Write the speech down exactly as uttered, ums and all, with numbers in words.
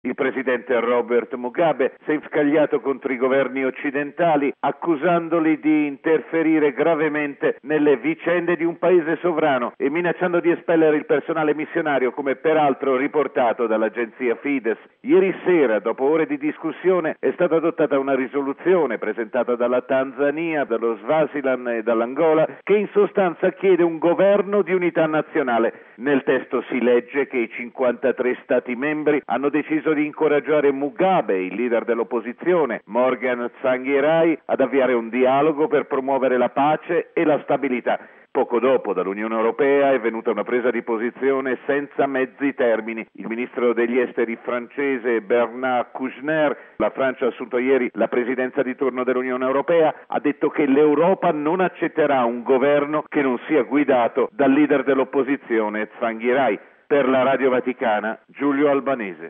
Il presidente Robert Mugabe si è scagliato contro i governi occidentali, accusandoli di interferire gravemente nelle vicende di un paese sovrano e minacciando di espellere il personale missionario, come peraltro riportato dall'agenzia Fides. Ieri sera, dopo ore di discussione, è stata adottata una risoluzione presentata dalla Tanzania, dallo Swaziland e dall'Angola, che in sostanza chiede un governo di unità nazionale. Nel testo si legge che i cinquantatré Stati membri hanno deciso di incoraggiare Mugabe, il leader dell'opposizione, Morgan Tsvangirai, ad avviare un dialogo per promuovere la pace e la stabilità. Poco dopo dall'Unione Europea è venuta una presa di posizione senza mezzi termini. Il ministro degli esteri francese Bernard Kouchner, la Francia ha assunto ieri la presidenza di turno dell'Unione Europea, ha detto che l'Europa non accetterà un governo che non sia guidato dal leader dell'opposizione Tsvangirai. Per la Radio Vaticana, Giulio Albanese.